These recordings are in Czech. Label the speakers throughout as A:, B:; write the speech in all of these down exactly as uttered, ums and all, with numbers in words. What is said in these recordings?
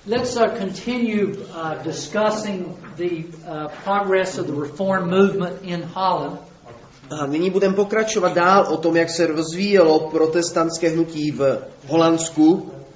A: Let's uh, continue uh, discussing the uh, progress of the Reform movement in Holland.
B: A nyní budeme pokračovat dál o tom, jak se rozvíjelo protestantské hnutí v Holandsku.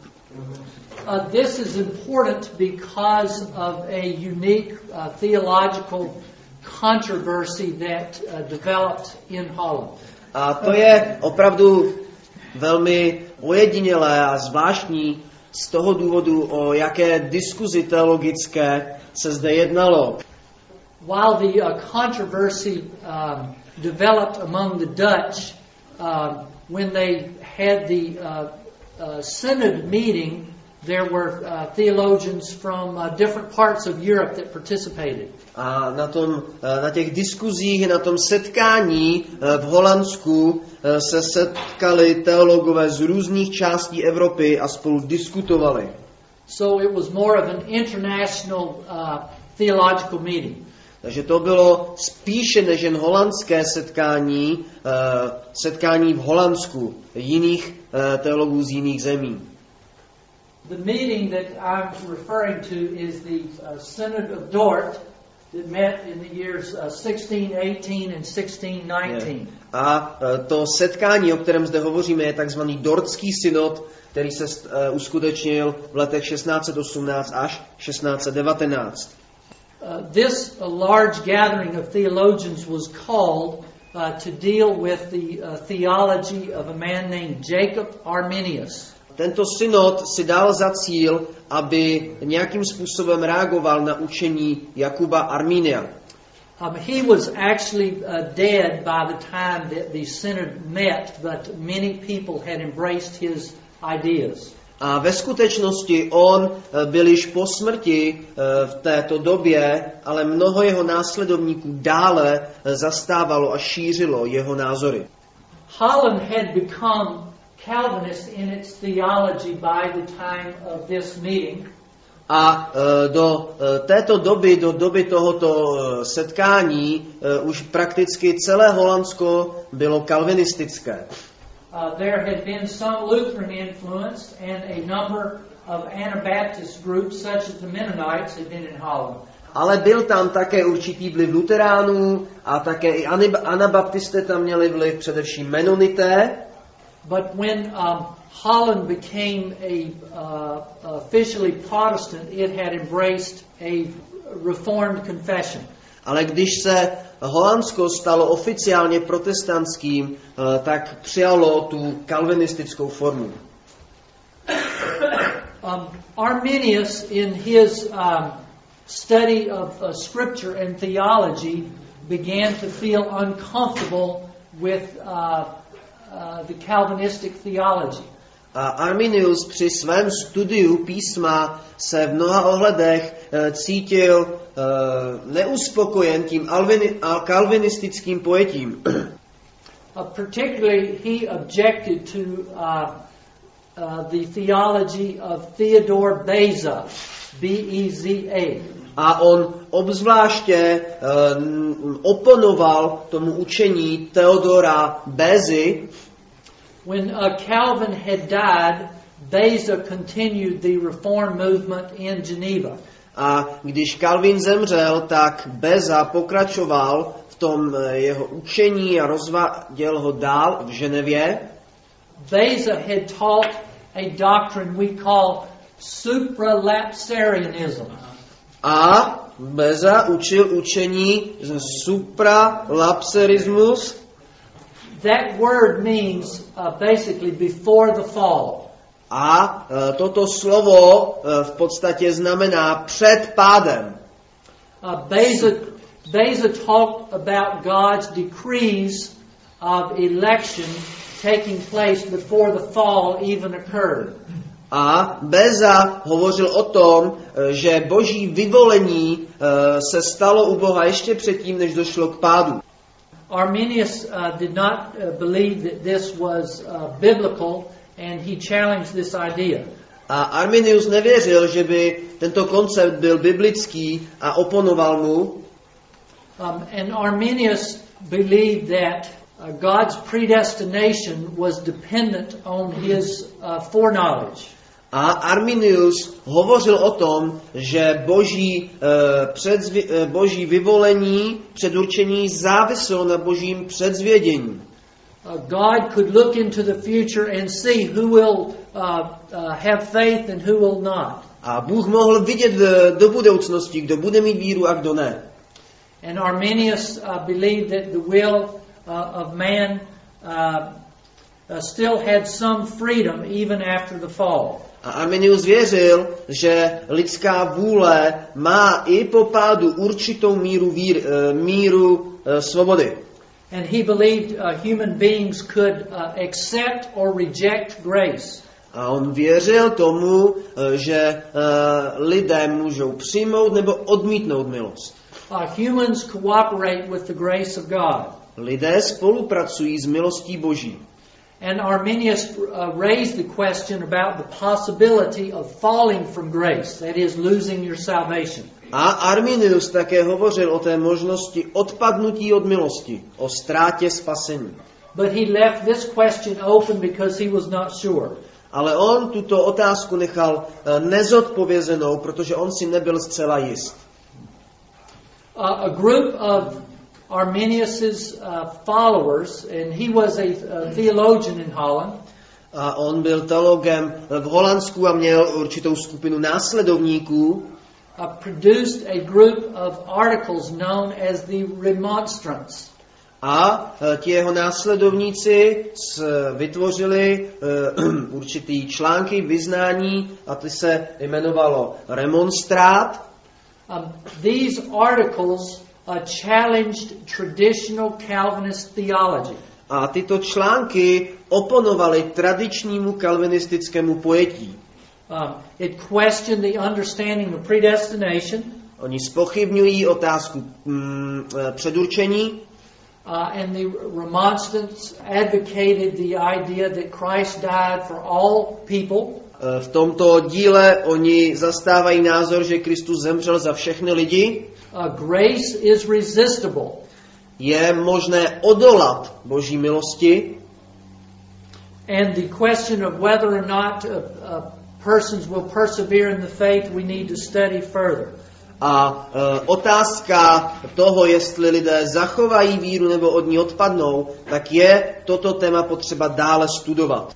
A: Uh, this is important because of a unique uh, theological controversy that uh, developed in Holland.
B: A to je opravdu velmi ojedinělé a zvláštní z toho důvodu, o jaké diskuzi teologické se zde jednalo.
A: While the uh, controversy um, developed among the Dutch uh, when they had the uh, uh, synod meeting, there were uh, theologians from uh, different parts of Europe that participated.
B: A na tom, na těch diskuzích, na tom setkání v Holandsku se setkali teologové z různých částí Evropy a spolu diskutovali.
A: So it was more of an international uh, theological meeting.
B: Takže to bylo spíše než jen holandské setkání, setkání v Holandsku jiných teologů z jiných zemí.
A: The meeting that I'm referring to is the uh, Synod of Dort that met in the years uh, sixteen eighteen and sixteen nineteen.
B: A to setkání, o kterém zde hovoříme, je takzvaný Dortský synod, který se uh, uskutečnil v letech šestnáct osmnáct až šestnáct devatenáct.
A: Uh, this uh, large gathering of theologians was called uh, to deal with the uh, theology of a man named Jacob Arminius.
B: Tento synod si dal za cíl, aby nějakým způsobem reagoval na učení Jakuba Arminia.
A: Um, he was actually uh, dead by the time that the synod met, but many people had embraced his ideas.
B: A ve skutečnosti on byl již po smrti v této době, ale mnoho jeho následovníků dále zastávalo a šířilo jeho názory.
A: Holland had become Calvinist in its theology by the time of this meeting.
B: A do této doby, do doby tohoto setkání, už prakticky celé Holandsko bylo kalvinistické.
A: Uh, there had been some Lutheran influence and a number of Anabaptist groups such as the Mennonites had been in Holland.
B: Ale byl tam také určitý vliv luteránů a také i anabaptisté tam měli vliv, především menonité.
A: But when um, Holland became a uh, officially Protestant, it had embraced a Reformed confession.
B: Ale když se Holandsko stalo oficiálně protestantským, tak přijalo tu kalvinistickou formu.
A: Um, Arminius, in his um, study of uh, Scripture and theology, began to feel uncomfortable with uh, uh, the Calvinistic theology.
B: A Arminius při svém studiu písma se v mnoha ohledech cítil uh, neuspokojen tím alvini, kalvinistickým pojetím.
A: Uh, particularly he objected to uh, uh, the theology of Theodore Beza, B E Z A.
B: A on obzvláště uh, oponoval tomu učení Theodora Bézy.
A: When uh, Calvin had died, Beza continued the reform movement in Geneva.
B: A když Calvin zemřel, tak Beza pokračoval v tom jeho učení a rozváděl ho dál v Ženevě.
A: Beza had taught a doctrine we call supralapsarianism.
B: A Beza učil učení supralapsarismus.
A: That word means uh, basically before the fall.
B: A uh, toto slovo uh, v podstatě znamená před pádem.
A: Uh, Beza, Beza talked about God's decrees of election taking place before the fall even occurred.
B: A Beza hovořil o tom, že boží vyvolení uh, se stalo u Boha ještě předtím, než došlo k pádu.
A: Arminius uh, did not uh, believe that this was uh, biblical, and he challenged this idea.
B: A Arminius nevěřil, že by tento koncept byl biblický a oponoval mu.
A: Um, and Arminius believed that uh, God's predestination was dependent on his uh, foreknowledge.
B: A Arminius hovořil o tom, že boží, eh, předzvě, eh, boží vyvolení, předurčení záviselo na božím předzvědění.
A: Uh, God could look into the future and see who will uh, uh, have faith and who will not.
B: A Bůh mohl vidět do budoucnosti, kdo bude mít víru a kdo ne.
A: And Arminius uh, believed that the will uh, of man uh, uh, still had some freedom even after the fall.
B: A Arminius věřil, že lidská vůle má i po pádu určitou míru, vír, míru uh, svobody.
A: And he believed uh, human beings could uh, accept or reject grace.
B: A on věřil tomu, uh, že uh, lidé můžou přijmout nebo odmítnout milost.
A: Uh, humans cooperate with the grace of God.
B: Lidé spolupracují s milostí Boží.
A: And Arminius uh, raised the question about the possibility of falling from grace, that is, losing your salvation.
B: A Arminius také hovořil o té možnosti odpadnutí od milosti, o ztrátě spasení.
A: But he left this question open because he was not sure.
B: Ale on tuto otázku nechal nezodpovězenou, protože on si nebyl zcela jist.
A: Uh, a group of Arminius's uh, followers, and he was a, a theologian in Holland.
B: A on byl teologem v Holandsku a měl určitou skupinu následovníků.
A: Uh, produced a group of articles known as the Remonstrants.
B: A ti jeho následovníci vytvořili uh, určitý články vyznání a ty se jmenovalo remonstrát.
A: Um, these articles uh, challenged traditional Calvinist theology.
B: A tyto články oponovaly tradičnímu kalvinistickému pojetí.
A: Um, it questioned the understanding of predestination.
B: Oni zpochybňují otázku mm, předurčení.
A: Uh, and the Remonstrants advocated the idea that Christ died for all people.
B: V tomto díle oni zastávají názor, že Kristus zemřel za všechny lidi.
A: Uh, grace is resistible.
B: Je možné odolat Boží milosti.
A: And the question of whether or not uh, uh, persons will persevere in the faith, we need to study further.
B: A uh, otázka toho, jestli lidé zachovají víru nebo od ní odpadnou, tak je toto téma potřeba dále studovat.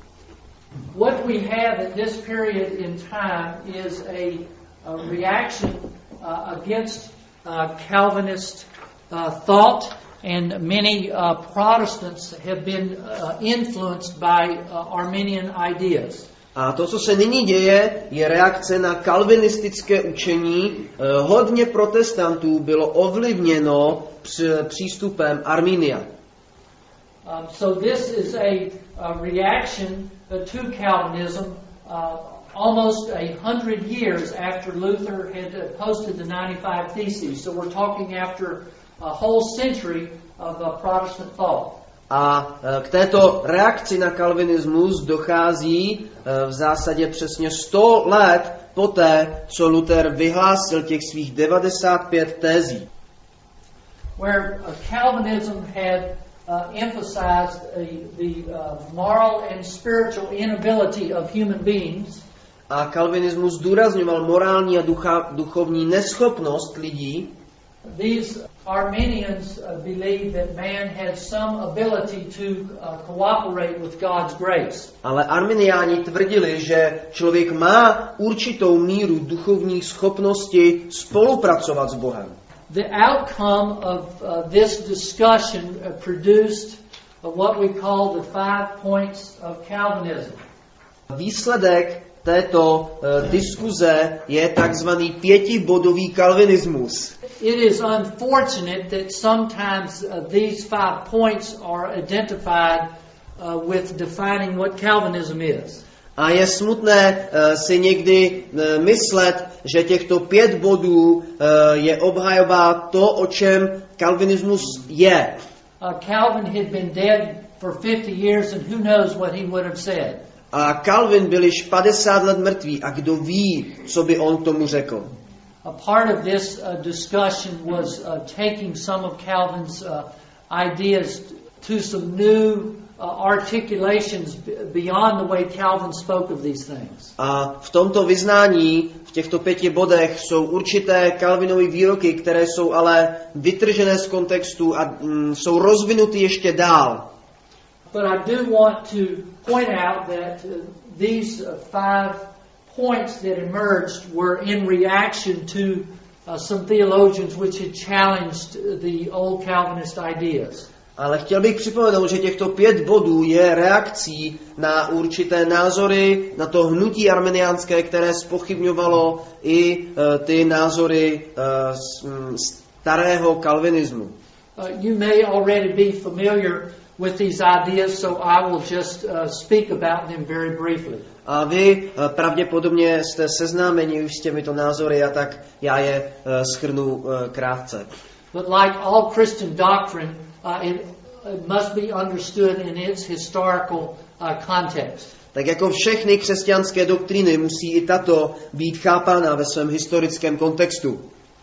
A: What we have in this period in time is a, a reaction uh, against uh, Calvinist uh, thought, and many uh, Protestants have been uh, influenced by uh, Arminian ideas.
B: A to, co se nyní děje, je reakce na kalvinistické učení. Hodně protestantů bylo ovlivněno přístupem Arminia.
A: Um, so this is a, a reaction to Calvinism uh, almost a hundred years after Luther had posted the ninety-five Theses. So we're talking after a whole century of uh, Protestant thought.
B: A k této reakci na kalvinismus dochází v zásadě přesně sto let poté, co Luther vyhlásil těch svých devadesát pět tezí.
A: Where Calvinism had uh, emphasized a, the uh, moral and spiritual inability of human beings.
B: A kalvinismus zdůrazňoval morální a ducha, duchovní neschopnost lidí.
A: These Arminians uh, believed that man had some ability to uh, cooperate with God's grace.
B: Ale Arminiáni tvrdili, že člověk má určitou míru duchovních schopností spolupracovat s Bohem.
A: The outcome of uh, this discussion uh, produced uh, what we call the five points of Calvinism.
B: Výsledek této uh, diskuze je takzvaný pětibodový kalvinismus.
A: It is unfortunate that sometimes uh, these five points are identified uh, with defining what Calvinism is.
B: A je smutné uh, si někdy uh, myslet, že těchto pět bodů uh, je obhajoba to, o čem kalvinismus je.
A: Uh, Calvin had been dead for fifty years, and who knows what he would have said.
B: A Calvin byl již padesát let mrtvý a kdo ví, co by on tomu řekl.
A: A part of this uh, discussion was uh, taking some of Calvin's uh, ideas to some new articulations beyond the way Calvin spoke of these things.
B: A v tomto vyznání, v těchto pěti bodech, jsou určité Calvinovy výroky, které jsou ale vytržené z kontextu a mm, jsou rozvinuty ještě dál.
A: But I do want to point out that uh, these uh, five points that emerged were in reaction to uh, some theologians which had challenged the old Calvinist ideas.
B: Ale chtěl bych připomenout, že těchto pět bodů je reakcí na určité názory, na to hnutí arminiánské, které zpochybňovalo i uh, ty názory uh, z, um, starého kalvinismu.
A: Uh, you may already be familiar with these ideas, so I will just uh, speak about them very briefly.
B: A vy uh, pravděpodobně jste seznámeni už s těmito názory, a tak já je uh, shrnu uh, krátce.
A: But like all Christian doctrine, uh, it, it must be understood in its historical uh, context.
B: Tak jako všechny křesťanské doktríny musí i tato být chápána ve svém historickém kontextu.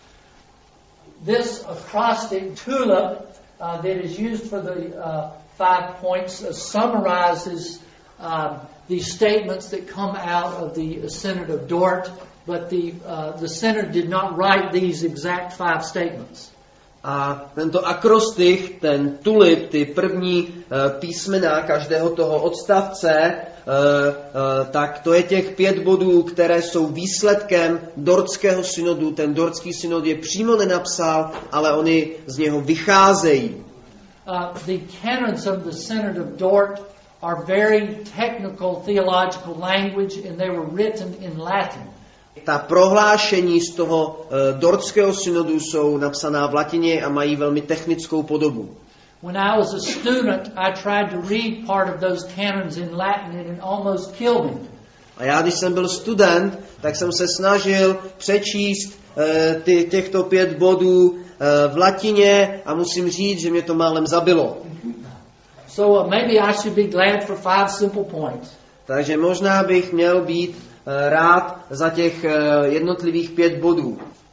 A: This acrostic tulip uh, that is used for the uh, five points uh, summarizes um, these statements that come out of the Synod of Dort, but the uh, the Synod did not write these exact five statements.
B: A tento akrostich, ten tulip, ty první uh, písmena každého toho odstavce, uh, uh, tak to je těch pět bodů, které jsou výsledkem Dortského synodu. Ten Dortský synod je přímo nenapsal, ale oni z něho vycházejí.
A: Uh, the canons of the Synod of Dort are very technical theological language, and they were written in Latin.
B: Ta prohlášení z toho uh, Dortského synodu jsou napsaná v latině a mají velmi technickou podobu.
A: When I was a student, I tried to read part of those canons in Latin, and it almost killed me.
B: A já, když jsem byl student, tak jsem se snažil přečíst uh, ty, těchto pět bodů uh, v latině a musím říct, že mě to málem zabilo.
A: So uh, maybe I should be glad for five simple points.
B: Takže možná bych měl být uh, rád za těch uh, jednotlivých pět bodů.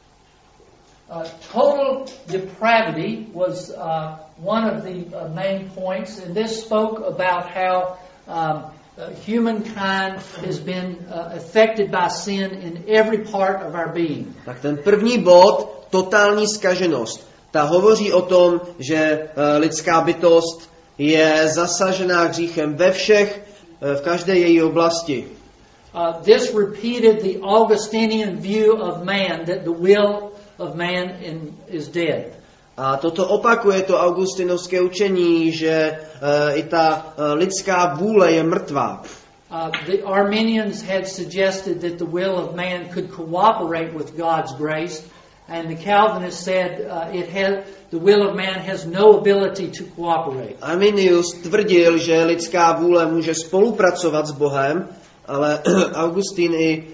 A: Uh, total depravity was uh, one of the uh, main points, and this spoke about how um, uh, humankind has been uh, affected by sin in every part of our being.
B: Tak ten první bod, totální zkaženost, ta hovoří o tom, že uh, lidská bytost je zasažená hříchem ve všech, uh, v každé její oblasti.
A: Uh, this repeated the Augustinian view of man, that the will of man in, is dead.
B: A toto opakuje to augustinovské učení, že uh, i ta uh, lidská vůle je mrtvá.
A: Uh, the Arminians had suggested that the will of man could cooperate with God's grace, and the Calvinists said uh, it had, the will of man has no ability to cooperate.
B: Arminius tvrdil, že lidská vůle může spolupracovat s Bohem, ale Augustín i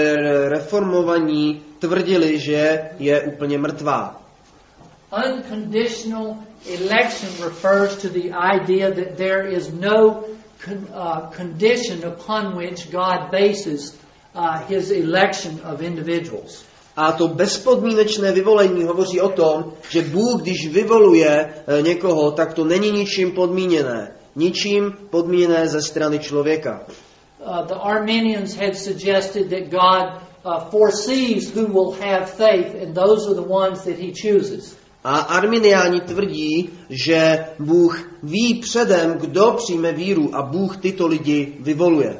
B: reformovaní tvrdili, že je úplně mrtvá.
A: Unconditional election refers to the idea that there is no con, uh, condition upon which God bases uh, his election of individuals.
B: A to bezpodmínečné vyvolení hovoří o tom, že Bůh, když vyvoluje někoho, tak to není ničím podmíněné. Ničím podmíněné ze strany člověka.
A: Uh, the Arminians had suggested that God uh, foresees who will have faith, and those are the ones that he chooses.
B: A Arminiáni tvrdí, že Bůh ví předem, kdo přijme víru, a Bůh tyto lidi vyvoluje.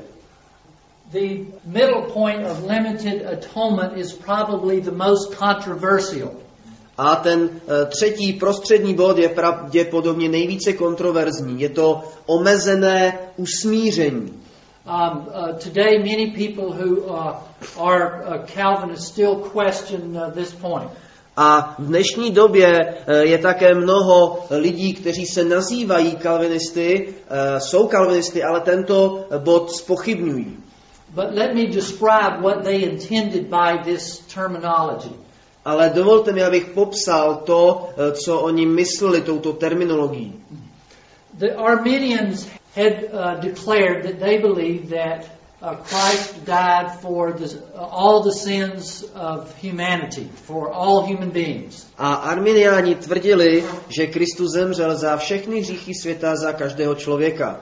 A: The middle point of limited atonement is probably the most controversial.
B: A ten uh, třetí prostřední bod je pravděpodobně nejvíce kontroverzní. Je to omezené usmíření.
A: Um, uh, today many people who uh, are uh, Calvinists still question uh, this point.
B: A v dnešní době uh, je také mnoho lidí, kteří se nazývají kalvinisty, uh, jsou kalvinisty, ale tento bod zpochybňují.
A: But let me describe what they intended by this terminology.
B: Ale dovolte mi, abych popsal to, co oni mysleli touto terminologií.
A: The Arminians had uh, declared that they believed that uh, Christ died for the, all the sins of humanity, for all human beings.
B: A arminiáni tvrdili, že Kristus zemřel za všechny hříchy světa, za každého člověka.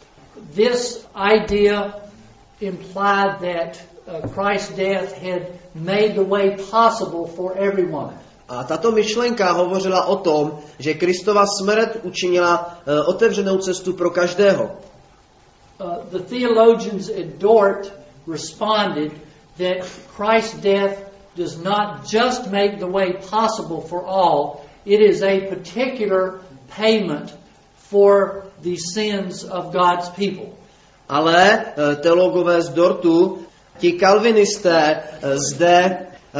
A: This idea implied that uh, Christ's death had made the way possible for everyone.
B: A tato myšlenka hovořila o tom, že Kristova smrt učinila uh, otevřenou cestu pro každého.
A: Uh, the theologians at Dort responded that Christ's death does not just make the way possible for all, it is a particular payment for the sins of God's people.
B: Ale uh, teologové z Dortu, ti kalvinisté uh, zde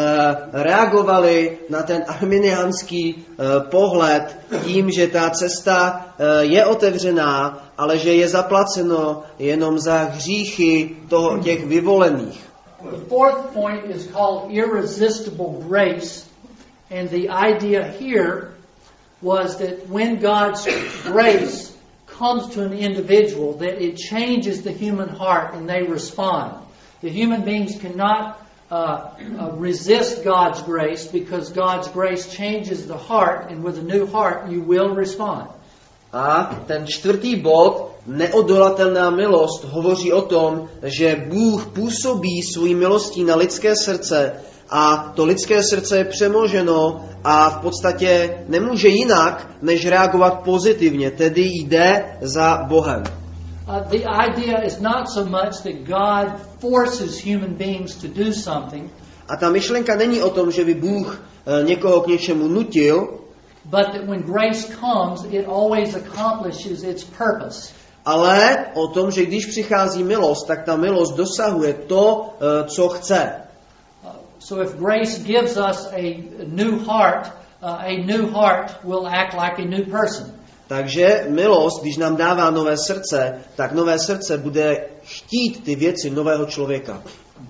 B: reagovali na ten arminiánský pohled tím, že ta cesta je otevřená, ale že je zaplaceno jenom za hříchy toho, těch vyvolených.
A: The fourth point is called irresistible grace, and the idea here was that when God's grace comes to an individual, that it changes the human heart and they respond. The human beings cannot Uh, uh, resist God's grace, because God's grace changes the heart, and with a new heart you will respond.
B: A ten čtvrtý bod, neodolatelná milost, hovoří o tom, že Bůh působí svou milostí na lidské srdce a to lidské srdce je přemoženo a v podstatě nemůže jinak, než reagovat pozitivně, tedy jde za Bohem.
A: Uh, the idea is not so much that God forces human beings to do something.
B: A ta myšlenka není o tom, že by Bůh uh, někoho k něčemu nutil,
A: but that when grace comes, it always accomplishes its purpose.
B: Ale o tom, že když přichází milost, tak ta milost dosahuje to, uh, co chce.
A: Uh, so if grace gives us a new heart, uh, a new heart will act like a new person.
B: Takže milost, když nám dává nové srdce, tak nové srdce bude chtít ty věci nového člověka.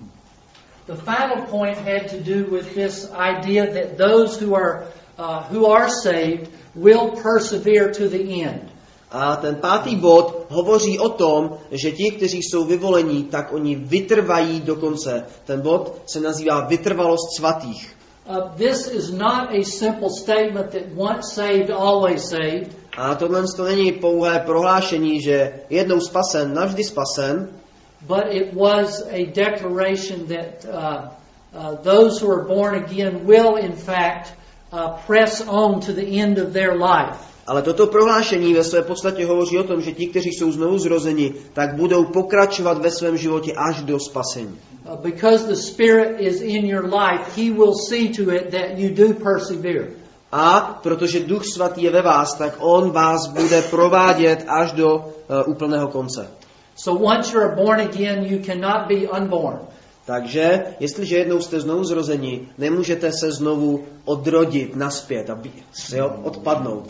A: The final point had to do with this idea that those who are uh, who are saved will persevere to the end.
B: A ten pátý bod hovoří o tom, že ti, kteří jsou vyvolení, tak oni vytrvají do konce. Ten bod se nazývá vytrvalost svatých.
A: Uh, this is not a simple statement that once saved, always saved.
B: A tohle to není pouhé prohlášení, že jednou spasen, navždy spasen.
A: But it was a declaration that uh, uh, those who are born again will in fact uh, press on to the end of their life.
B: Ale toto prohlášení ve své podstatě hovoří o tom, že ti, kteří jsou znovu zrozeni, tak budou pokračovat ve svém životě až do spasení.
A: Uh, because the Spirit is in your life, He will see to it that you do persevere.
B: A protože Duch Svatý je ve vás, tak on vás bude provádět až do uh, úplného konce.
A: So once you're born again, you cannot be unborn.
B: Takže, jestliže jednou jste znovu zrozeni, nemůžete se znovu odrodit naspět a být, jo, odpadnout.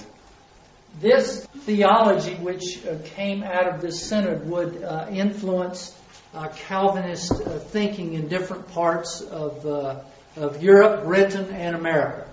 A: This theology, which uh, came out of this synod, would uh, influence uh, Calvinist uh, thinking in different parts of, uh, of Europe, Britain, and America.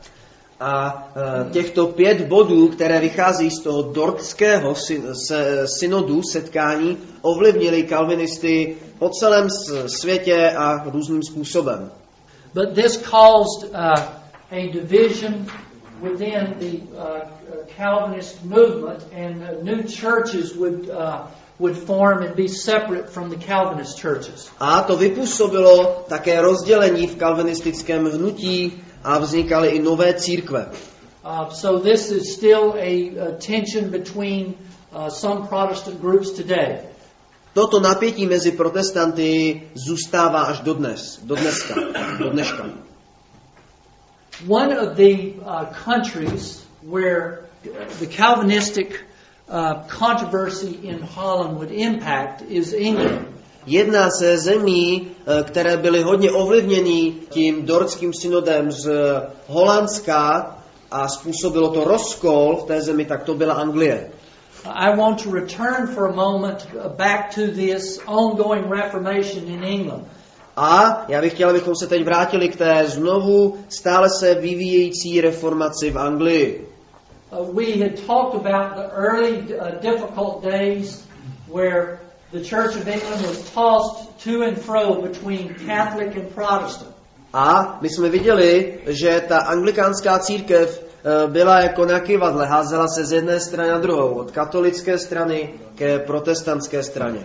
B: A uh, těchto pět bodů, které vychází z toho dortského synodu, setkání, ovlivnili kalvinisty po celém světě a různým způsobem.
A: But this caused uh, a division within the uh, Calvinist movement, and uh, new churches would uh, would form and be separate from the Calvinist churches.
B: A to vypůsobilo také rozdělení v kalvinistickém hnutí a vznikaly i nové církve.
A: Uh, so this is still a, a tension between uh, some Protestant groups today.
B: Toto napětí mezi protestanty zůstává až do dnes, do dneska, do dneška.
A: One of the uh, countries where the Calvinistic uh, controversy in Holland would impact is England.
B: Jedna ze zemí, které byly hodně ovlivněny tím dortským synodem z Holandska a způsobilo to rozkol v té zemi, tak to byla Anglie.
A: I want to return for a moment back to this ongoing Reformation in England.
B: A já bych chtěl, abychom se teď vrátili k té znovu stále se vyvíjející reformaci v Anglii.
A: Uh, we had talked about the early uh, difficult days where the Church of England was tossed to and fro between Catholic and Protestant.
B: A my jsme viděli, že ta anglikánská církev byla jako na kyvadle, házela se z jedné strany na druhou, od katolické strany ke protestantské straně.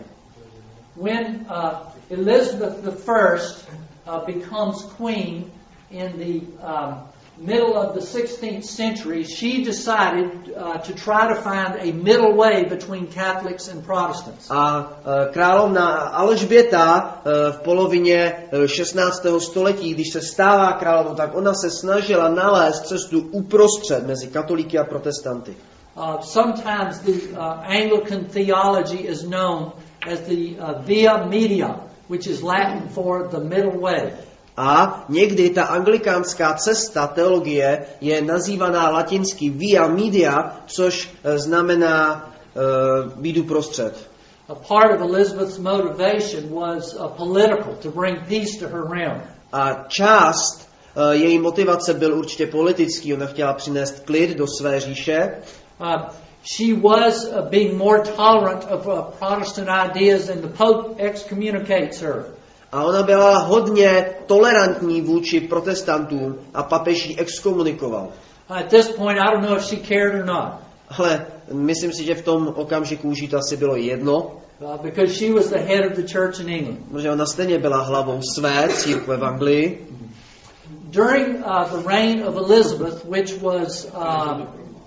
A: When uh, Elizabeth the First uh, becomes queen in the um, middle of the sixteenth century, she decided uh, to try to find a middle way between Catholics and Protestants.
B: A uh, královna Alžběta uh, v polovině šestnáctého století, když se stává královnou, tak ona se snažila nalézt cestu uprostřed mezi katolíky a protestanty.
A: Uh, sometimes the uh, Anglican theology is known as the uh, via media, which is Latin for the middle way.
B: A někdy ta anglikánská cesta teologie je nazývaná latinsky via media, což znamená uh, být uprostřed.
A: A part of Elizabeth's motivation was uh, political, to bring peace to her realm.
B: A část uh, její motivace byl určitě politický, ona chtěla přinést klid do své říše.
A: Uh, she was uh, being more tolerant of uh, Protestant ideas, and the Pope excommunicates her.
B: A ona byla hodně tolerantní vůči protestantům a papež ji exkomunikoval.
A: At this point, I don't know if she cared or not.
B: Ale myslím si, že v tom okamžiku už jí to asi bylo jedno.
A: Uh, because she was the head of the church in England.
B: Protože ona stejně byla hlavou své církve v Anglii.
A: During uh, the reign of Elizabeth, which was um,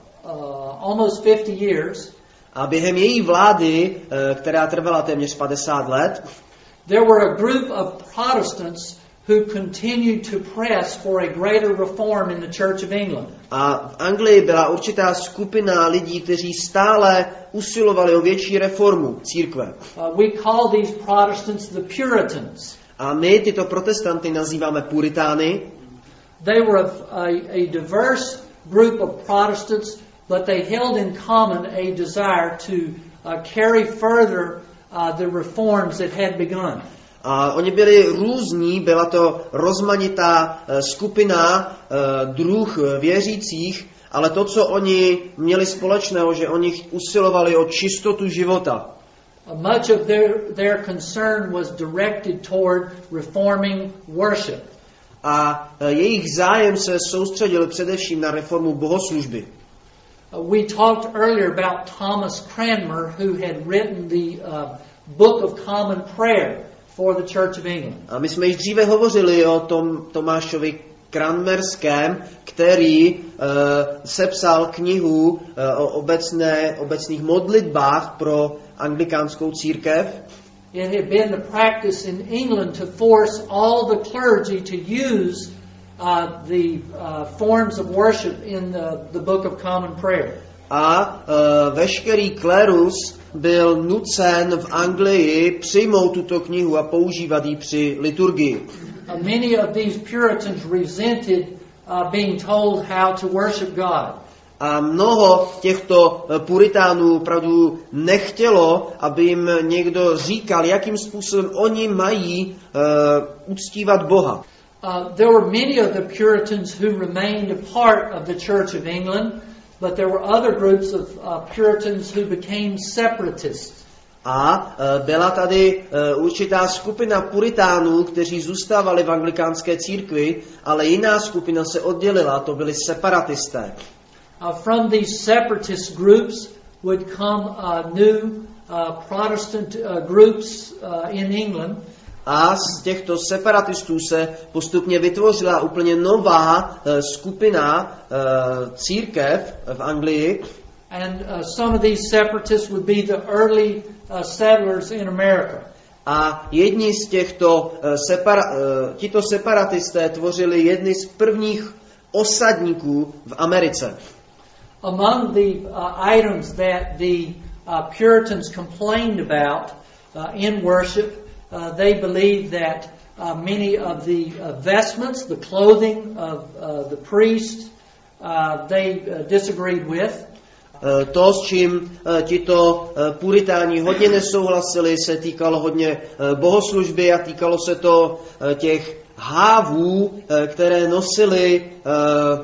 A: uh, almost fifty years,
B: a během její vlády, která trvala téměř padesát let,
A: there were a group of Protestants who continued to press for a greater reform in the Church of England.
B: A v Anglii byla určitá skupina lidí, kteří stále usilovali o větší reformu církve.
A: Uh, we call these Protestants the Puritans.
B: A my tyto protestanty nazýváme Puritány.
A: They were a, a, a diverse group of Protestants, but they held in common a desire to uh, carry further uh, the reforms that had begun.
B: A oni byli různí, byla to rozmanitá uh, skupina, uh, druh věřících, ale to, co oni měli společného, že oni usilovali o čistotu života.
A: Uh, much of their, their concern was directed toward reforming worship.
B: A uh, jejich zájem se soustředil především na reformu bohoslužby.
A: Uh, we talked earlier about Thomas Cranmer, who had written the uh, Book of Common Prayer for the Church of England.
B: A my jsme již dříve hovořili o tom Tomášovi Cranmerském, který uh, sepsal knihu uh, o obecné, obecných modlitbách pro anglikánskou církev.
A: It had been the practice in England to force all the clergy to use uh, the uh, forms of worship in the, the Book of Common Prayer.
B: A uh, veškerý klérus byl nucen v Anglii přijmout tuto knihu a používat ji při liturgii.
A: Uh, many of these Puritans resented uh, being told how to worship God.
B: A mnoho těchto puritánů opravdu nechtělo, aby jim někdo říkal, jakým způsobem oni mají uh, uctívat Boha.
A: Uh, there were many of the Puritans who remained a part of the Church of England, but there were other groups of uh, Puritans who became separatists.
B: A uh, byla tady uh, určitá skupina puritánů, kteří zůstávali v anglikánské církvi, ale jiná skupina se oddělila, to byli separatisté.
A: Uh, from these separatist groups would come uh, new uh, Protestant uh, groups uh, in England.
B: A z těchto separatistů se postupně vytvořila úplně nová uh, skupina uh, církev v Anglii.
A: And uh, some of these separatists would be the early uh, settlers in America.
B: A jedni z těchto uh, separa- uh, tito separatisté tvořili jedny z prvních osadníků v Americe.
A: Among the uh, items that the uh, Puritans complained about uh, in worship, uh, they believed that uh, many of the uh, vestments, the clothing of uh, the priest, uh, they uh, disagreed with.
B: Uh, to, s čím uh, tito uh, puritáni hodně nesouhlasili, se týkalo hodně uh, bohoslužby a týkalo se to uh, těch hávů, uh, které nosili uh,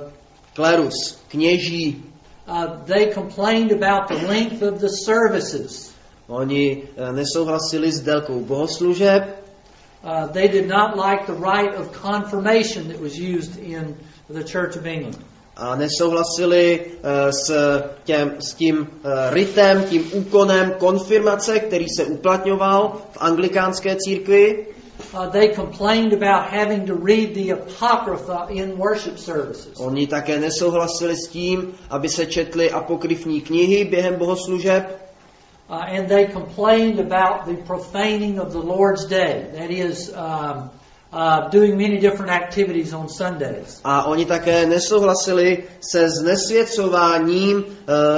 B: klerus, kněží.
A: Uh, they complained about the length of the services.
B: Oni nesouhlasili s délkou bohoslužeb.
A: Uh, they did not like the rite of confirmation that was used in the Church of England.
B: A nesouhlasili uh, s, těm, s tím uh, ritem, tím úkonem konfirmace, který se uplatňoval v anglikánské církvi.
A: Uh, they complained about having to read the Apocrypha in worship services.
B: Oni také nesouhlasili s tím, aby se četly apokryfní knihy během bohoslužeb.
A: Uh, and they complained about the profaning of the Lord's Day. That is, um, uh, doing many different activities on Sundays.
B: A oni také nesouhlasili se znesvěcováním uh,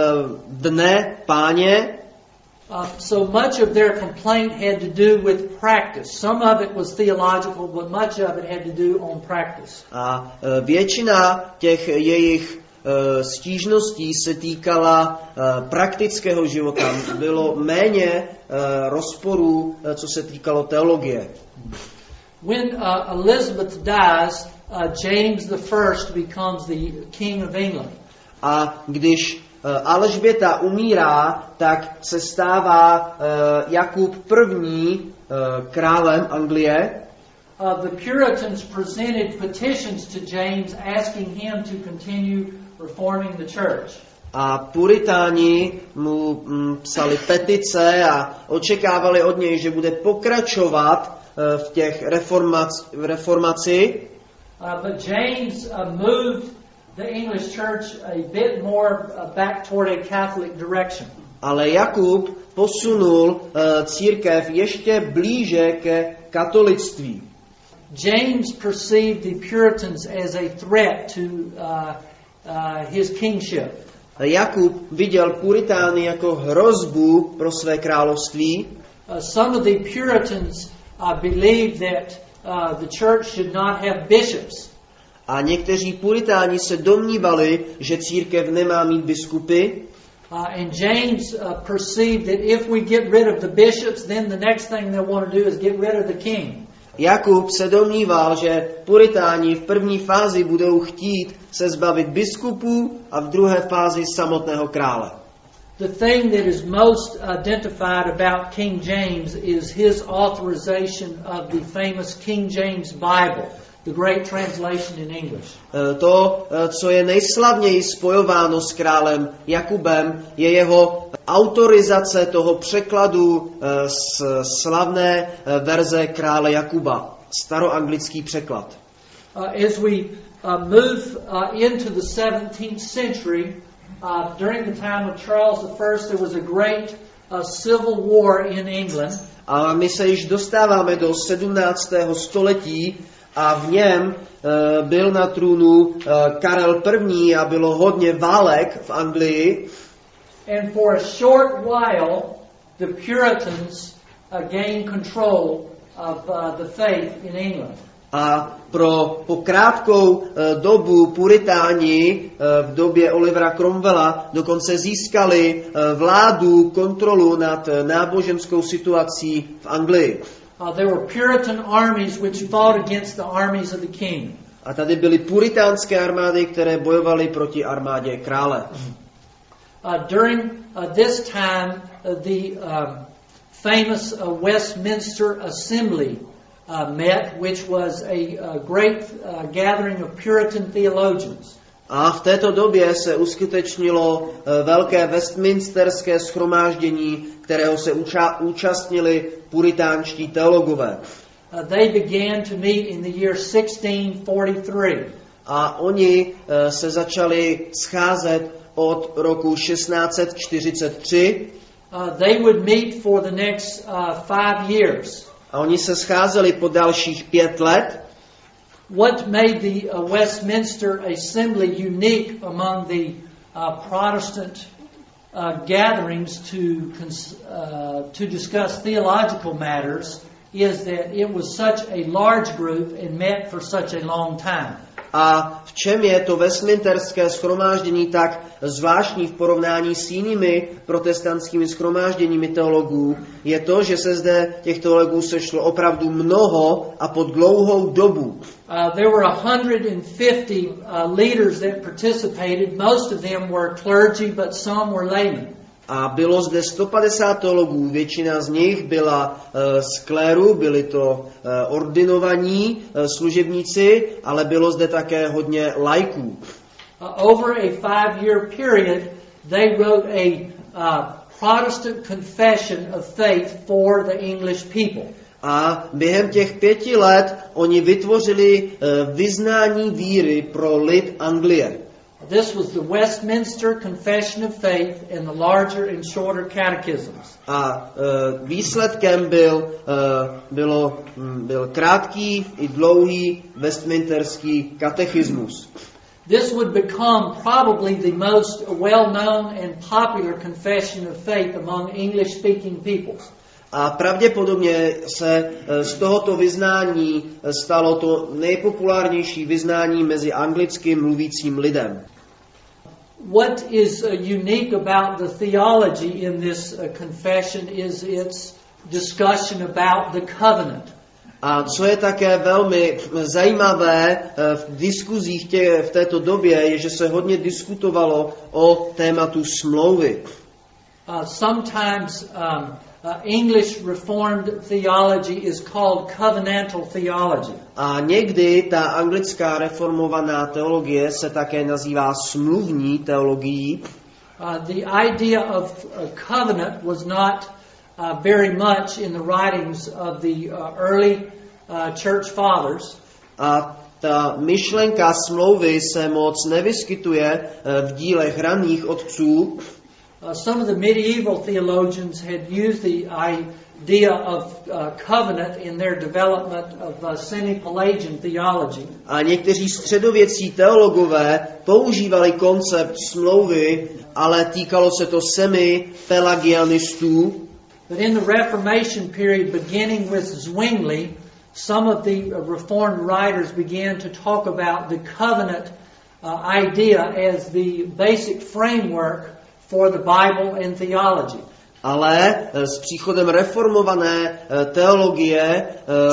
B: dne Páně.
A: Uh, so much of their complaint had to do with practice. Some of it was theological, but much of it had to do on practice.
B: A uh, většina těch jejich uh, stížností se týkala uh, praktického života. Bylo méně uh, rozporů, uh, co se týkalo teologie.
A: When uh, Elizabeth dies, uh, James the First becomes the king of England.
B: A když uh, Alžběta umírá, tak se stává uh, Jakub první uh, králem Anglie.
A: Uh, the Puritans presented petitions to James asking him to continue reforming the church.
B: A puritáni mu mm, psali petice a očekávali od něj, že bude pokračovat uh, v těch reformac- v reformaci.
A: Uh, but James uh, moved the English church a bit more uh, back toward a Catholic direction.
B: Ale Jakub posunul uh, církev ještě blíže ke katolictví.
A: James perceived the Puritans as a threat to uh, uh, his kingship.
B: Jakub viděl Puritány jako hrozbu pro své království.
A: Uh, some of the Puritans uh, believed that uh, the church should not have bishops.
B: A někteří Puritáni se domnívali, že církev nemá mít biskupy.
A: Uh, and James uh, perceived that if we get rid of the bishops, then the next thing they'll want to do is get rid of the king.
B: Jakub se domníval, že Puritáni v první fázi budou chtít se zbavit biskupů a v druhé fázi samotného krále.
A: The thing that is most identified about King James is his authorization of the famous King James Bible, the great translation in English.
B: To, co je nejslavněji spojováno s králem Jakubem, je jeho autorizace toho překladu z slavné verze krále Jakuba, staroanglický překlad.
A: Uh, as we uh, move uh, into the seventeenth century, uh, during the time of Charles the First, there was a great uh, civil war in England.
B: A my se již dostáváme do sedmnáctého století a v něm uh, byl na trůnu uh, Karel první a bylo hodně válek v Anglii.
A: And for a short while, the Puritans uh, gained control of uh, the faith in England.
B: A pro po krátkou uh, dobu Puritáni uh, v době Olivera Cromwella dokonce získali uh, vládu, kontrolu nad uh, náboženskou situací v Anglii.
A: Uh, there were Puritan armies which fought against the armies of the king.
B: A tady byly puritánské armády, které bojovaly proti armádě krále.
A: Uh, during uh, this time, uh, the um, famous uh, Westminster Assembly uh, met, which was a, a great uh, gathering of Puritan theologians.
B: A v této době se uskutečnilo uh, velké Westminsterské shromáždění, kterého se uča- účastnili puritánští teologové.
A: Uh, they began to meet in the year sixteen forty-three.
B: A oni uh, se začali scházet od roku šestnáct čtyřicet tři.
A: Uh, they would meet for the next uh, five years.
B: A oni se scházeli po dalších pět let.
A: What made the uh, Westminster Assembly unique among the uh, Protestant uh, gatherings to cons- uh, to discuss theological matters is that it was such a large group and met for such a long time.
B: A v čem je to Westminsterské shromáždění tak zvláštní v porovnání s jinými protestantskými shromážděními teologů, je to, že se zde těch teologů sešlo opravdu mnoho a pod dlouhou dobu.
A: Uh, there were one hundred fifty uh, leaders that participated. Most of them were clergy, but some were laymen.
B: A bylo zde sto padesát teologů, většina z nich byla uh, z kléru, byli to uh, ordinovaní uh, služebníci, ale bylo zde také hodně laiků.
A: Uh, over a five-year period, they wrote a uh, Protestant confession of faith for the English people.
B: A během těch pěti let oni vytvořili uh, vyznání víry pro lid Anglie.
A: This was the Westminster Confession of Faith and the larger and shorter catechisms.
B: A uh, výsledkem byl, uh, bylo, um, byl krátký i dlouhý Westminsterský katechismus.
A: This would become probably the most well-known and popular confession of faith among English-speaking peoples.
B: A pravděpodobně se z tohoto vyznání stalo to nejpopulárnější vyznání mezi anglicky mluvícím lidem.
A: What is unique about the theology in this confession is its discussion about the covenant.
B: A co je také velmi zajímavé v diskuzích tě, v této době, je, že se hodně diskutovalo o tématu smlouvy.
A: Uh, sometimes um, uh, English Reformed theology is called covenantal theology.
B: A někdy ta anglická reformovaná teologie se také nazývá smluvní teologií.
A: Uh, the idea of a covenant was not uh, very much in the writings of the uh, early uh, church fathers.
B: A ta myšlenka smlouvy se moc nevyskytuje v dílech raných otců.
A: Uh, some of the medieval theologians had used the idea of uh, covenant in their development of uh, semi-Pelagian theology.
B: A někteří středověcí teologové používali koncept smlouvy, ale týkalo se to semi-pelagianistů.
A: But in the Reformation period, beginning with Zwingli, some of the Reformed writers began to talk about the covenant uh, idea as the basic framework for the Bible and theology.
B: Ale s příchodem reformované teologie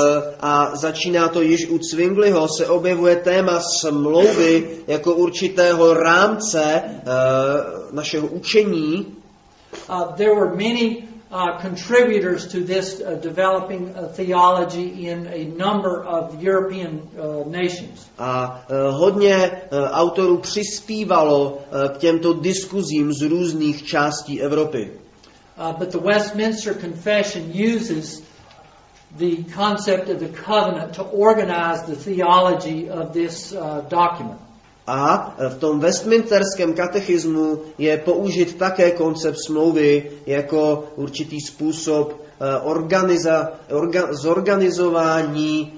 B: a začíná to již u Zwingliho, se objevuje téma smlouvy jako určitého rámce našeho učení.
A: Uh, there were many uh, contributors to this uh, developing uh, theology in a number of European uh, nations.
B: A uh, hodně uh, autorů přispívalo uh, k těmto diskuzím z různých částí Evropy.
A: Uh, but the Westminster Confession uses the concept of the covenant to organize the theology of this uh, document.
B: A v tom Westminsterském katechismu je použit také koncept smlouvy jako určitý způsob uh, organiza, orga, zorganizování uh,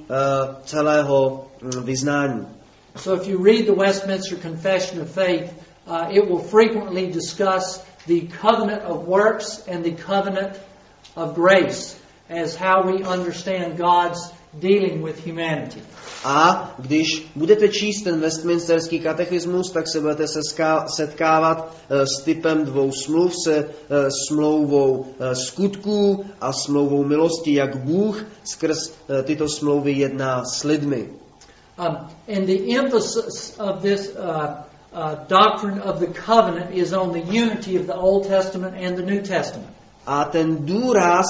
B: celého um, vyznání.
A: So if you read the Westminster Confession of Faith, uh, it will frequently discuss the covenant of works and the covenant of grace as how we understand God's dealing with humanity.
B: A když budete číst ten Westminsterský katechismus, tak se budete setkávat s typem dvou smluv, se smlouvou skutků a smlouvou milosti, jak Bůh skrz tyto smlouvy jedná s lidmi.
A: Um, and the emphasis of this uh, uh, doctrine of the covenant is on the unity of the Old Testament and the New Testament.
B: A ten důraz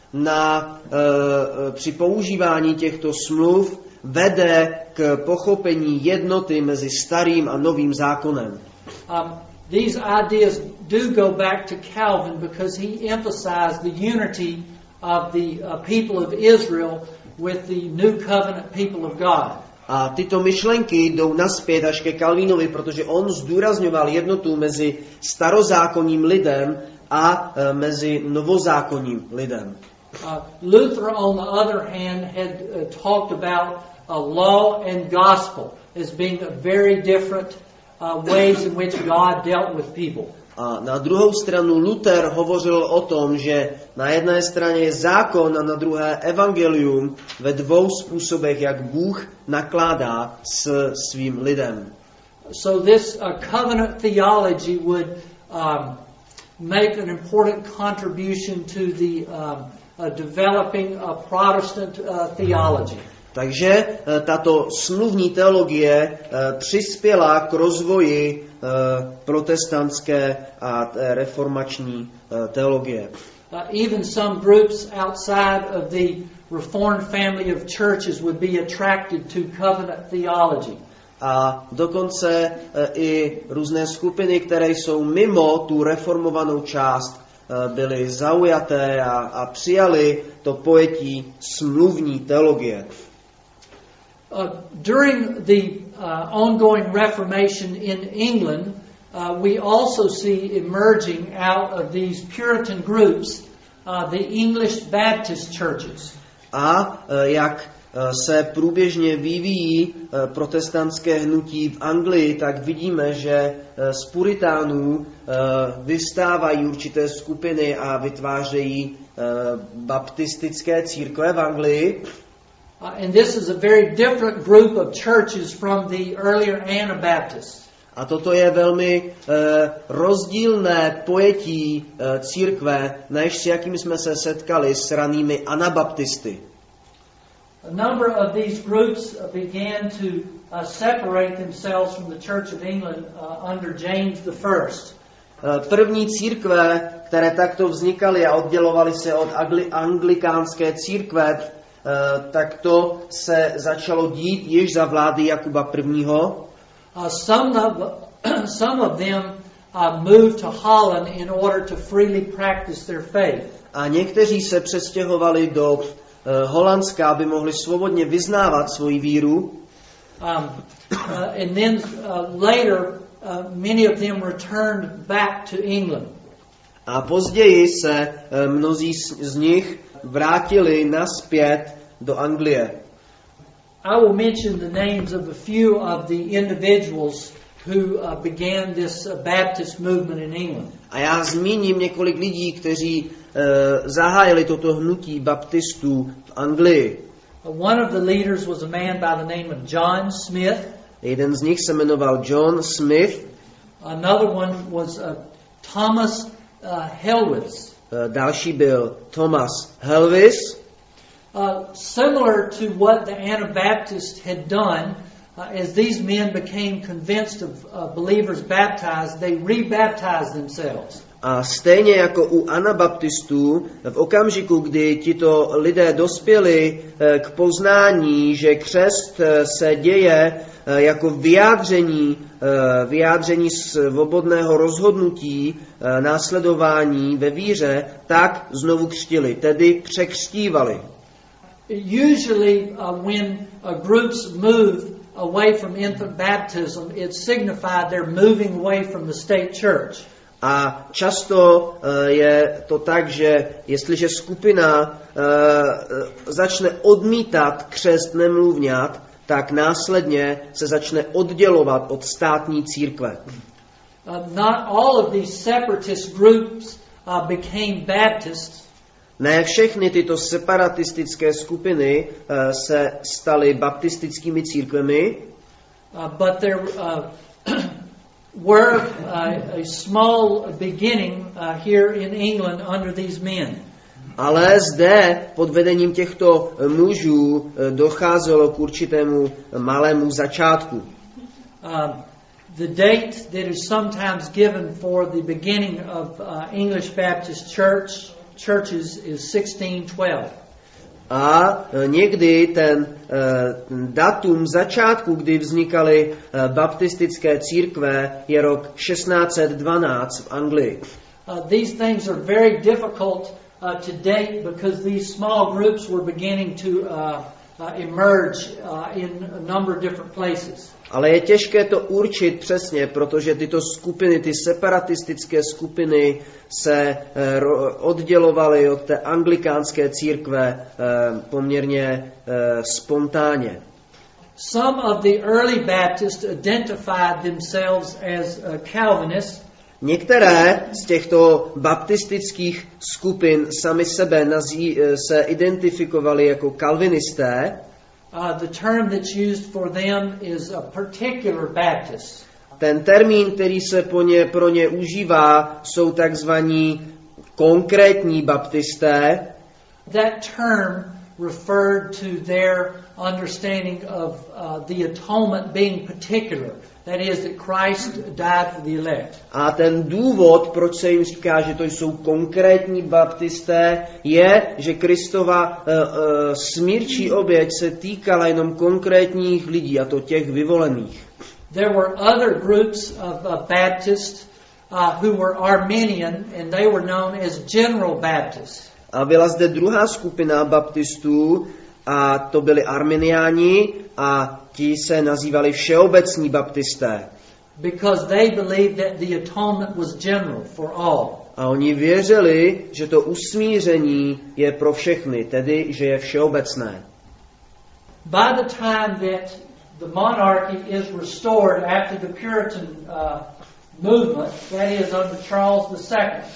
B: na uh, při používání těchto smluv vede k pochopení jednoty mezi starým a novým zákonem.
A: Um, these ideas do go back to Calvin because he emphasized the unity of the uh, people of Israel with the new covenant people of God.
B: A tyto myšlenky jdou naspět až ke Kalvínovi, protože on zdůrazňoval jednotu mezi starozákonním lidem a uh, mezi novozákonním lidem.
A: Uh, Luther, on the other hand, had uh, talked about uh, law and gospel as being a very different uh, ways in which God dealt with people.
B: A na druhou stranu Luther hovořil o tom, že na jedné straně je zákon a na druhé evangelium ve dvou způsobech, jak Bůh nakládá s svým lidem.
A: So this uh, covenant theology would um, make an important contribution to the um, uh, developing a Protestant uh, theology.
B: Takže tato smluvní teologie přispěla k rozvoji protestantské a reformační teologie.
A: Uh, even some groups outside of the Reformed family of churches would be attracted to covenant theology.
B: A dokonce i různé skupiny, které jsou mimo tu reformovanou část, byly zaujaté a, a přijali to pojetí smluvní teologie.
A: Uh, during the uh, ongoing Reformation in England, uh, we also see emerging out of these Puritan groups uh, the English Baptist churches.
B: A uh, jak uh, se průběžně vyvíjí uh, protestantské hnutí v Anglii, tak vidíme, že uh, z Puritánů uh, vystávají určité skupiny a vytvářejí uh, baptistické církve v Anglii.
A: Uh, and this is a very different group of churches from the earlier Anabaptists.
B: A toto je velmi uh, rozdílné pojetí uh, církve, než s jakým jsme se setkali s ranými anabaptisty.
A: A number of these groups began to uh, separate themselves from the Church of England uh, under James the First.
B: Uh, první církve, které takto vznikaly a oddělovaly se od angli- anglikánské církve, Uh, tak to se začalo dít již za vlády Jakuba prvního.
A: Uh, some of some of them uh, moved to Holland in order to freely practice their faith.
B: A někteří se přestěhovali do uh, Holandska, aby mohli svobodně vyznávat svoji víru.
A: Um, uh, and then uh, later, uh, many of them returned back to England.
B: A později se uh, mnozí z, z nich vrátili naspět do Anglie.
A: I will mention the names of a few of the individuals who uh, began this uh, Baptist movement in England.
B: A já zmíním několik lidí, kteří uh, zahájili toto hnutí baptistů v Anglii.
A: Uh, one of the leaders was a man by the name of John Smith.
B: Jeden z nich se jmenoval John Smith.
A: Another one was uh, Thomas uh, Helwitz.
B: Další byl Thomas Helwys.
A: Uh, similar to what the Anabaptists had done, uh, as these men became convinced of uh, believers baptized, they rebaptized themselves.
B: A stejně jako u anabaptistů, v okamžiku, kdy tito lidé dospěli k poznání, že křest se děje jako vyjádření, vyjádření svobodného rozhodnutí, následování ve víře, tak znovu křtili, tedy překřtívali.
A: Usually uh, when uh, groups move away from infant baptism, it signified they're moving away from the state church.
B: A často uh, je to tak, že jestliže skupina uh, začne odmítat křest nemluvňat, tak následně se začne oddělovat od státní církve.
A: Uh, not all of these separatist groups uh, became Baptists.
B: Ne všechny tyto separatistické skupiny uh, se staly baptistickými církvemi,
A: uh, but there uh, were uh, a small beginning uh, here in England under these men.
B: Ale zde pod vedením těchto mužů docházelo k určitému malému začátku.
A: Uh, the date that is sometimes given for the beginning of uh, English Baptist church churches is sixteen twelve.
B: A někdy ten uh, datum začátku, kdy vznikaly uh, baptistické církve, je rok šestnáct set dvanáct v Anglii.
A: Uh, these things are very difficult uh, to date because these small groups were beginning to uh, uh, emerge uh, in a number of different places.
B: Ale je těžké to určit přesně, protože tyto skupiny, ty separatistické skupiny se uh, oddělovaly od té anglikánské církve uh, poměrně uh, spontánně.
A: Some of the early Baptists identified themselves as uh, Calvinists.
B: Některé z těchto baptistických skupin sami sebe nazí, se identifikovali jako kalvinisté.
A: Uh, the term that's used for them is a particular Baptist.
B: Ten termín, který se po ně, pro ně užívá, jsou takzvaní konkrétní baptisté.
A: That term referred to their understanding of uh, the atonement being particular. That is, that Christ died for the elect.
B: A ten důvod, proč se jim říká, že to jsou konkrétní baptisté, je, že Kristova uh, uh, smírčí oběť se týkala jenom konkrétních lidí, a to těch vyvolených.
A: There were other groups of uh, Baptists uh, who were Arminian, and they were known as General Baptists.
B: A byla zde druhá skupina baptistů, a to byli arminiáni, a ti se nazývali všeobecní baptisté.
A: Because they believed that the atonement was general for all.
B: A oni věřili, že to usmíření je pro všechny, tedy že je všeobecné.
A: By the time that the monarchy is restored after the Puritan uh, movement, that is under Charles the Second.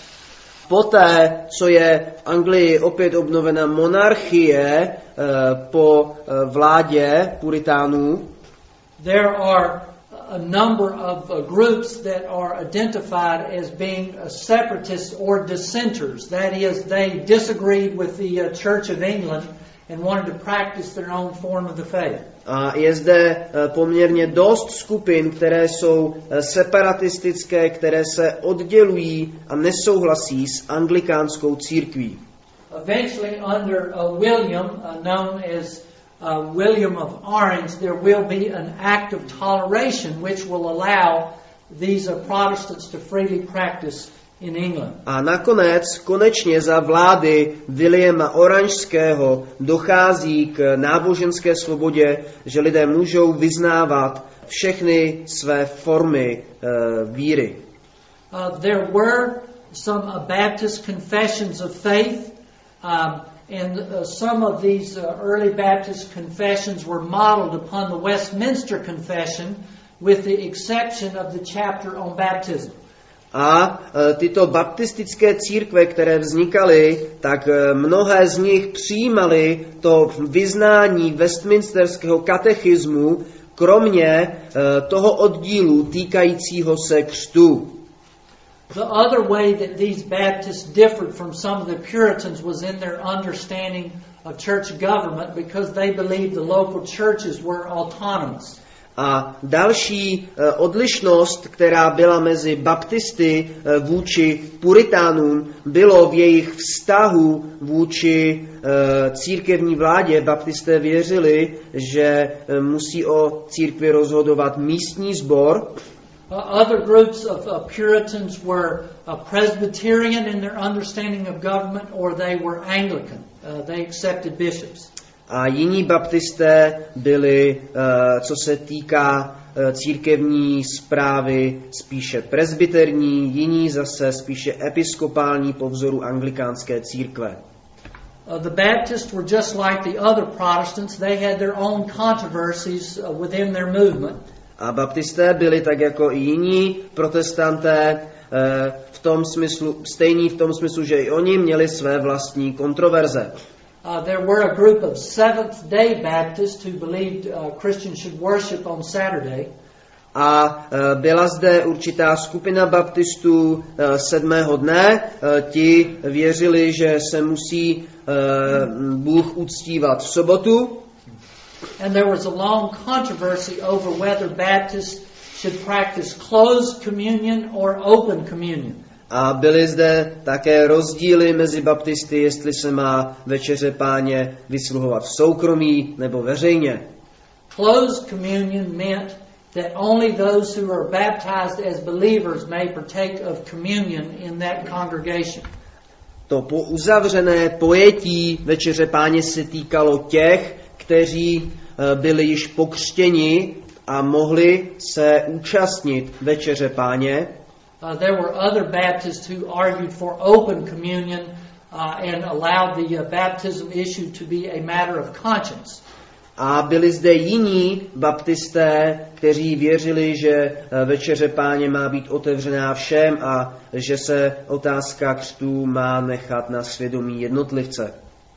B: Poté, co je v Anglii opět obnovena monarchie uh, po uh, vládě puritánů,
A: there are a number of uh, groups that are identified as being uh, separatists or dissenters. That is, they disagreed with the uh, Church of England and wanted to practice their own form of the faith.
B: A je zde uh, poměrně dost skupin, které jsou uh, separatistické, které se oddělují a nesouhlasí s anglikánskou církví.
A: Eventually, under uh, William, uh, known as uh, William of Orange, there will be an act of toleration which will allow these uh, Protestants to freely practice in England.
B: A nakonec, konečně za vlády Williama Oranžského dochází k náboženské svobodě, že lidé můžou vyznávat všechny své formy uh, víry.
A: Uh, there were some uh, Baptist confessions of faith, um, and uh, some of these uh, early Baptist confessions were modeled upon the Westminster Confession, with the exception of the chapter on baptism.
B: A e, tyto baptistické církve, které vznikaly, tak e, mnohé z nich přijímaly to vyznání Westminsterského katechismu, kromě e, toho oddílu týkajícího se křtu.
A: The other way that these Baptists differed from some of the Puritans was in their understanding of church government, because they believed the local churches were autonomous.
B: A další odlišnost, která byla mezi baptisty vůči puritánům, bylo v jejich vztahu vůči církevní vládě. Baptisté věřili, že musí o církvi rozhodovat místní sbor.
A: Other groups of uh, Puritans were uh, Presbyterian in their understanding of government, or they were Anglican. Uh, they accepted bishops.
B: A jiní baptisté byli, co se týká církevní správy, spíše presbyterní, jiní zase spíše episkopální po vzoru anglikánské církve.
A: The Baptists were just like the other Protestants. They had their own controversies within their movement.
B: A baptisté byli tak jako i jiní protestanté v tom smyslu, stejní v tom smyslu, že i oni měli své vlastní kontroverze.
A: Uh, there were a group of Seventh-day Baptists who believed uh, Christians should worship on Saturday.
B: A uh, byla zde určitá skupina baptistů uh, sedmého dne. Uh, ti věřili, že se musí uh, Bůh uctívat v sobotu.
A: And there was a long controversy over whether Baptists should practice closed communion or open communion.
B: A byly zde také rozdíly mezi baptisty, jestli se má večeře Páně vysluhovat v soukromí nebo veřejně.
A: Closed communion meant that only those who are baptized as believers may partake of communion in that congregation.
B: To po uzavřené pojetí večeře Páně se týkalo těch, kteří byli již pokřtěni a mohli se účastnit večeře Páně.
A: Uh, there were other Baptists who argued for open communion uh, and allowed the uh, baptism issue to be a matter of conscience.
B: A byli zde jiní baptisté, kteří věřili, že večeře Páně má být otevřená všem a že se otázka křtu má nechat na svědomí jednotlivce.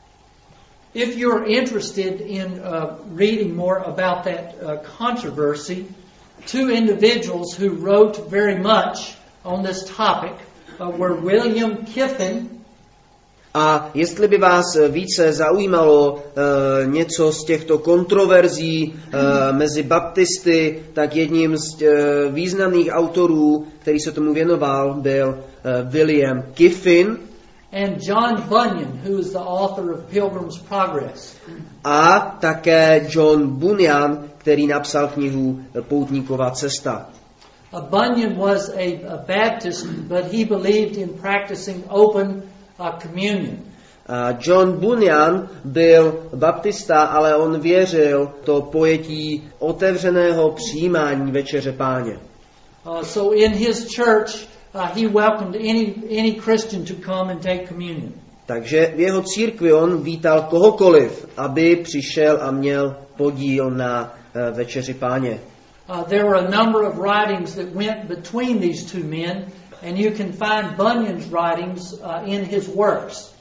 A: If you're interested in uh, reading more about that uh, controversy, two individuals who wrote very much on this topic uh, were William Kiffin
B: A jestli by vás více zaujímalo e, něco z těchto kontroverzí e, mezi baptisty, tak jedním z e, významných autorů, který se tomu věnoval, byl e, William Kiffin.
A: And John Bunyan, who is the author of Pilgrim's Progress.
B: A také John Bunyan, který napsal knihu Poutníková cesta.
A: Uh, Bunyan was a, a Baptist, but he believed in practicing open uh, communion.
B: A John Bunyan byl baptista, ale on věřil to pojetí otevřeného přijímání večeře Páně.
A: Uh, so in his church, uh, he welcomed any any Christian to come and take communion.
B: Takže v jeho církvi on vítal kohokoliv, aby přišel a měl podíl na uh, večeři Páně.
A: Uh, there were a number of writings that went between these two men, and you can find Bunyan's writings uh, in his works.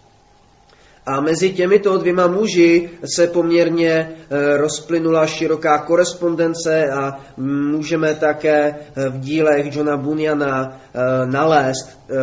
B: A mezi těmito dvěma muži se poměrně e, rozplynula široká korespondence a můžeme také v dílech Johna Bunyana e, nalézt e,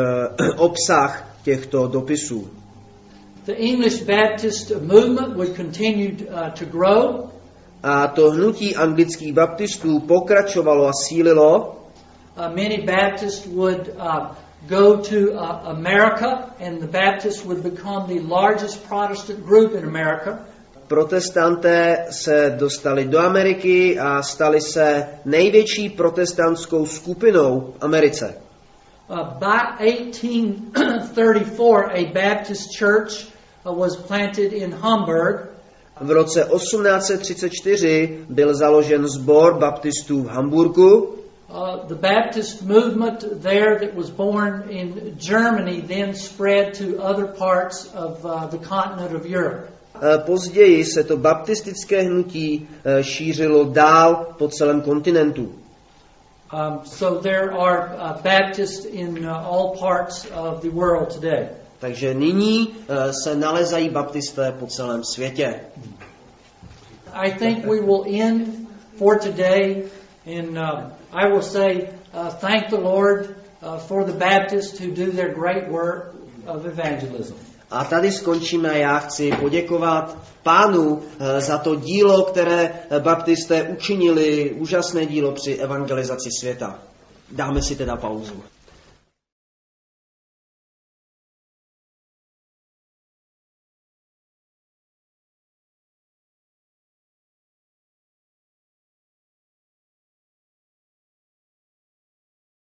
B: obsah těchto dopisů.
A: The English Baptist movement would continue uh, to grow.
B: A to hnutí anglických baptistů pokračovalo a sílilo.
A: Uh, many Baptists would uh, go to uh, America, and the Baptists would become the largest Protestant group in America.
B: Protestanté se dostali do Ameriky a stali se největší protestantskou skupinou v Americe.
A: Uh, by eighteen thirty-four, a Baptist church uh, was planted in Hamburg.
B: V roce osmnáct set třicet čtyři byl založen sbor baptistů v Hamburgu.
A: Uh, the Baptist movement there that was born in Germany then spread to other parts of uh, the continent of Europe.
B: Později se to baptistické hnutí šířilo dál po celém kontinentu.
A: Um, so there are uh, Baptists in uh, all parts of the world today.
B: Takže nyní uh, se nalezají baptisté po celém světě.
A: I think we will end for today, and uh, I will say uh, thank the Lord uh, for the Baptists who do their great work of evangelism.
B: A tady skončíme. Já chci poděkovat Pánu uh, za to dílo, které baptisté učinili, úžasné dílo při evangelizaci světa. Dáme si teda pauzu.